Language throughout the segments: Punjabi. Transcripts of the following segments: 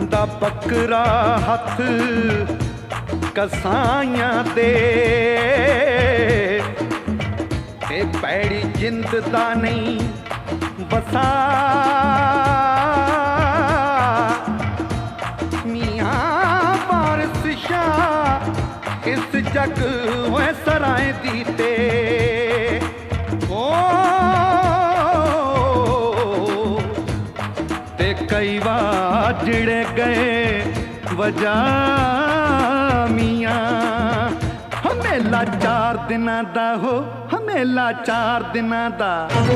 ਬੰਦਾ ਬੱਕਰਾ ਹੱਥ ਕਸਾਈਆਂ ਦੇ ਤੇ ਪੈੜੀ ਜਿੰਦ ਦਾ ਨਹੀਂ ਬਸਾ ਮੀਆਂ ਵਾਰਿਸ ਸ਼ਾਹ ਇਸ ਜਗ ਹੋਏ ਸਰਾਏ ਦੀ ਤੇ ਤੇ ਕਈ ਵਾਰ ਜਿਹੜੇ ਗਏ ਵਜਾ ਮੀਆਂ ਹਮੇਲਾ 4 ਦਿਨਾਂ ਦਾ ਹੋ ਹਮੇਲਾ 4 ਦਿਨਾਂ ਦਾ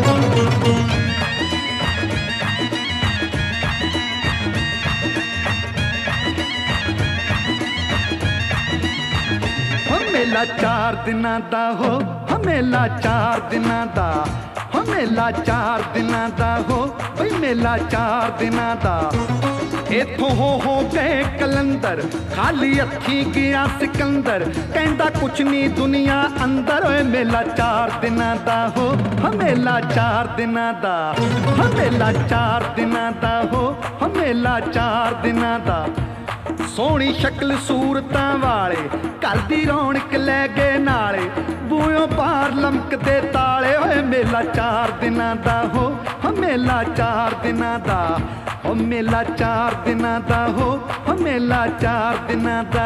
ਹਮੇਲਾ 4 ਦਿਨਾਂ ਦਾ ਹੋ ਹਮੇਲਾ 4 ਦਿਨਾਂ ਦਾ ਹਮੇਲਾ 4 ਦਿਨਾਂ ਦਾ ਹੋ ਬਈ ਮੇਲਾ 4 ਦਿਨਾਂ ਦਾ ਇੱਥੋਂ ਹੋ ਗਏ ਕਲੰਦਰ ਖਾਲੀ ਹੱਥੀਂ ਗਿਆ ਸਿਕੰਦਰ ਕਹਿੰਦਾ ਕੁਛ ਨਹੀਂ ਦੁਨੀਆ ਅੰਦਰ ਓਏ ਮੇਲਾ 4 ਦਿਨਾਂ ਦਾ ਹੋ ਹਮੇਲਾ 4 ਦਿਨਾਂ ਦਾ ਹਮੇਲਾ 4 ਦਿਨਾਂ ਦਾ ਹੋ ਹਮੇਲਾ 4 ਦਿਨਾਂ ਦਾ ਸੋਹਣੀ ਸ਼ਕਲ ਸੂਰਤਾਂ ਵਾਲੇ ਘਰ ਦੀ ਰੌਣਕ ਲੈ ਗਏ ਨਾਲੇ ਬੂਹੋਂ ਬਾਹਰ ਲਮਕਦੇ ਤਾਲੇ ਓਏ ਮੇਲਾ 4 ਦਿਨਾਂ ਦਾ ਹੋ ਹਮੇਲਾ 4 ਦਿਨਾਂ ਦਾ ਹੋ ਮੇਲਾ 4 ਦਿਨਾਂ ਦਾ ਹੋ ਹਮੇਲਾ 4 ਦਿਨਾਂ ਦਾ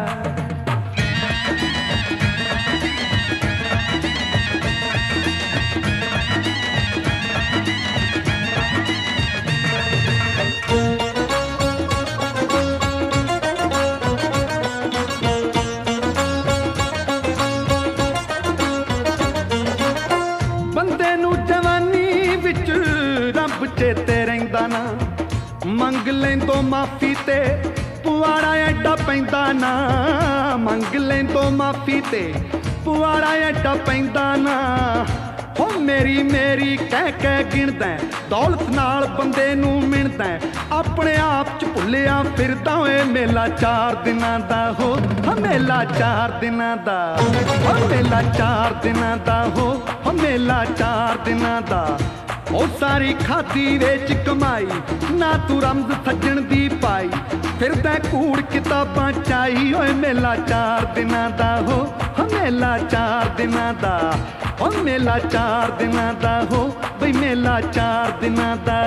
ਚੇਤੇ ਰਹਿੰਦਾ ਨਾ ਮੰਗ ਲੈਂਦੋ ਮਾਫੀ ਤੇ ਪੁਆੜਾ ਐਡਾ ਪੈਂਦਾ ਨਾ ਮੰਗ ਲੈਂਦੋ ਮਾਫੀ ਤੇ ਪੁਆੜਾ ਐਡਾ ਪੈਂਦਾ ਨਾ ਹੋ ਮੇਰੀ ਮੇਰੀ ਕਹਿ ਕਹਿ ਗਿਣਦਾ ਦੌਲਤ ਨਾਲ ਬੰਦੇ ਨੂੰ ਮਿਣਦਾ ਆਪਣੇ ਆਪ ਚ ਭੁੱਲਿਆ ਫਿਰਦਾ ਓਏ ਮੇਲਾ 4 ਦਿਨਾਂ ਦਾ ਹੋ ਹਮੇਲਾ 4 ਦਿਨਾਂ ਦਾ ਹਮੇਲਾ 4 ਦਿਨਾਂ ਦਾ ਹੋ ਹਮੇਲਾ 4 ਦਿਨਾਂ ਦਾ ਉਹ ਸਾਰੀ ਖਾਦੀ ਵਿੱਚ ਕਮਾਈ ਨਾ ਤੂੰ ਰਮਜ਼ ਸੱਜਣ ਦੀ ਪਾਈ ਫਿਰਦਾ ਕੂੜ ਕਿਤਾਬਾਂ ਚਾਈ ਓਏ ਮੇਲਾ 4 ਦਿਨਾਂ ਦਾ ਹੋ ਹਮੇਲਾ 4 ਦਿਨਾਂ ਦਾ ਓ ਮੇਲਾ 4 ਦਿਨਾਂ ਦਾ ਹੋ ਬਈ ਮੇਲਾ 4 ਦਿਨਾਂ ਦਾ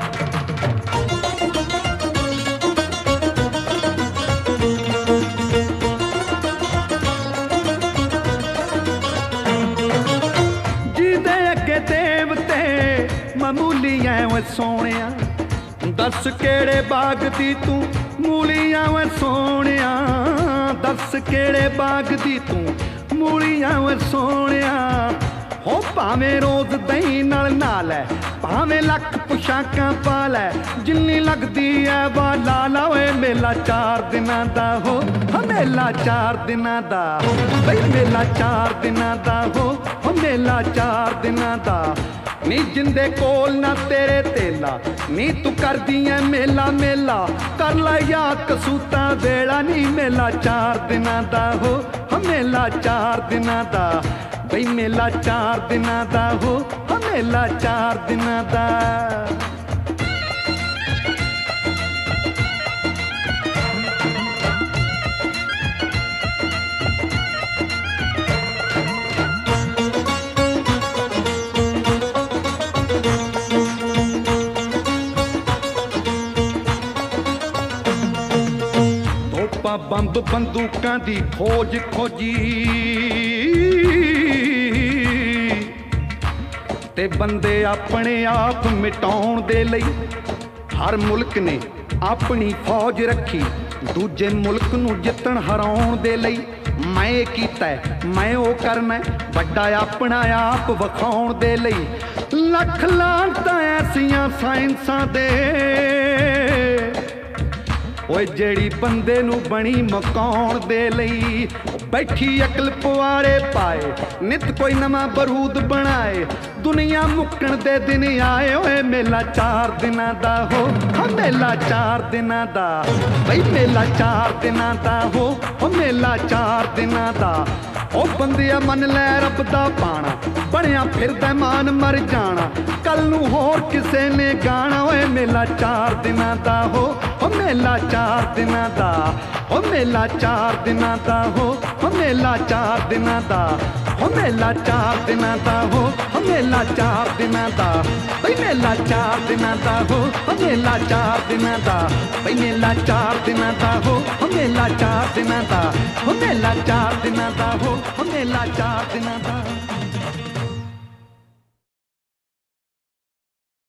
ਜਿਹਦੇ ਅੱਗੇ ਦੇਵਤੇ ਮਾਮੂਲੀ ਐ ਓਏ ਸੋਹਣਿਆ ਦੱਸ ਕਿਹੜੇ ਬਾਗ ਦੀ ਤੂੰ ਮੂਲੀ ਆ ਓਏ ਸੋਹਣਿਆ ਦੱਸ ਕਿਹੜੇ ਬਾਗ ਦੀ ਤੂੰ ਮੂਲੀ ਆ ਓਏ ਸੋਹਣਿਆ ਹੋ ਭਾਵੇਂ ਰੋਜ਼ ਦਹੀਂ ਨਾਲ ਨਾ ਲੈ ਭਾਵੇਂ ਲੱਖ ਪੁਸ਼ਾਕਾਂ ਪਾ ਲੈ ਜਿੰਨੀ ਲੱਗਦੀ ਐ ਵਾ ਲਾ ਲਾ ਓਏ ਮੇਲਾ 4 ਦਿਨਾਂ ਦਾ ਹੋ ਹਮੇਲਾ 4 ਦਿਨਾਂ ਦਾ ਬਈ ਮੇਲਾ 4 ਦਿਨਾਂ ਦਾ ਹੋ ਹਮੇਲਾ 4 ਦਿਨਾਂ ਦਾ ਨੀ ਜਿੰਦੇ ਕੋਲ ਨਾ ਤੇਰੇ ਤੇਲਾ ਨੀ ਤੂੰ ਕਰਦੀ ਐ ਮੇਲਾ ਮੇਲਾ ਕਰ ਲੈ ਯਾ ਕਸੂਤਾ ਵੇਲਾ ਨੀ ਮੇਲਾ 4 ਦਿਨਾਂ ਦਾ ਹੋ ਹਮੇਲਾ 4 ਦਿਨਾਂ ਦਾ ਬਈ ਮੇਲਾ 4 ਦਿਨਾਂ ਦਾ ਹੋ ਹਮੇਲਾ 4 ਦਿਨਾਂ ਦਾ ਬੰਬ ਬੰਦੂਕਾਂ ਦੀ ਖੋਜ ਖੋਜੀ ਤੇ ਬੰਦੇ ਆਪਣੇ ਆਪ ਮਿਟਾਉਣ ਦੇ ਲਈ ਹਰ ਮੁਲਕ ਨੇ ਆਪਣੀ ਫੌਜ ਰੱਖੀ ਦੂਜੇ ਮੁਲਕ ਨੂੰ ਜਿੱਤਣ ਹਰਾਉਣ ਦੇ ਲਈ ਮੈਂ ਇਹ ਕੀਤਾ ਮੈਂ ਉਹ ਕਰਨਾ ਵੱਡਾ ਆਪਣਾ ਆਪ ਵਿਖਾਉਣ ਦੇ ਲਈ ਲੱਖ ਲਾਂਤਾਂ ਐਸੀਆਂ ਸਾਇੰਸਾਂ ਦੇ ਓਏ ਜਿਹੜੀ ਬੰਦੇ ਨੂੰ ਬਣੀ ਮਕਾਉਣ ਦੇ ਲਈ ਬੈਠੀ ਅਕਲ ਪੁਆੜੇ ਪਾਏ ਨਿਤ ਕੋਈ ਨਵਾਂ ਬਰੂਦ ਬਣਾਏ ਦੁਨੀਆ ਮੁੱਕਣ ਦੇ ਦਿਨ ਆਏ ਓਏ ਮੇਲਾ 4 ਦਿਨਾਂ ਦਾ ਹੋ ਹਮੇਲਾ 4 ਦਿਨਾਂ ਦਾ ਬਈ ਮੇਲਾ 4 ਦਿਨਾਂ ਦਾ ਹੋ ਮੇਲਾ 4 ਦਿਨਾਂ ਦਾ ਉਹ ਬੰਦਿਆ ਮੰਨ ਲੈ ਰੱਬ ਦਾ ਬਾਣਾ, ਬਣਿਆ ਫਿਰਦਾ ਮਾਨ ਮਰ ਜਾਣਾ, ਕੱਲ ਨੂੰ ਹੋਰ ਕਿਸੇ ਨੇ ਗਾਣਾ। ਓਏ ਮੇਲਾ 4 ਦਿਨਾਂ ਦਾ ਹੋ, ਉਹ ਮੇਲਾ 4 ਦਿਨਾਂ ਦਾ, ਉਹ ਮੇਲਾ 4 ਦਿਨਾਂ ਦਾ ਹੋ, ਉਹ ਮੇਲਾ 4 ਦਿਨਾਂ ਦਾ, ਉਹ ਮੇਲਾ 4 ਦਿਨਾਂ ਦਾ ਹੋ, ਉਹ ਮੇਲਾ 4 ਦਿਨਾਂ ਦਾ, ਬਈ ਮੇਲਾ 4 ਦਿਨਾਂ ਦਾ ਹੋ, ਉਹ ਮੇਲਾ 4 ਦਿਨਾਂ ਦਾ, ਬਈ ਮੇਲਾ 4 ਦਿਨਾਂ ਦਾ ਹੋ, ਉਹ ਮੇਲਾ 4 ਦਿਨਾਂ ਦਾ, ਉਹ ਮੇਲਾ 4 ਦਿਨਾਂ ਦਾ ਹੋ, ਉਹ ਮੇਲਾ 4 ਦਿਨਾਂ ਦਾ।